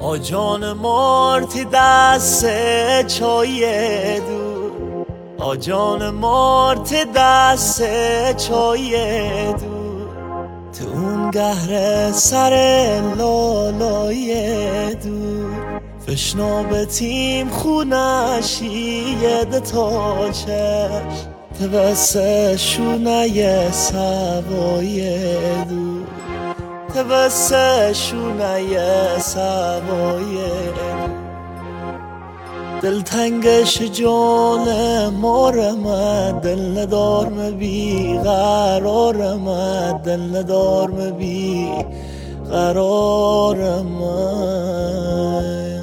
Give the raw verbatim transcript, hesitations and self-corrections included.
آجان مارتی دست چای دو آجان مارتی دست چای دو تو اون گهر سر لالای دو فشنا تیم خونشی ده تا چش تبسه شونه سوای دو تبسه شونه سوای دل تنگش جان مارم دل ندارم بی قرارم دل ندارم بی قرارم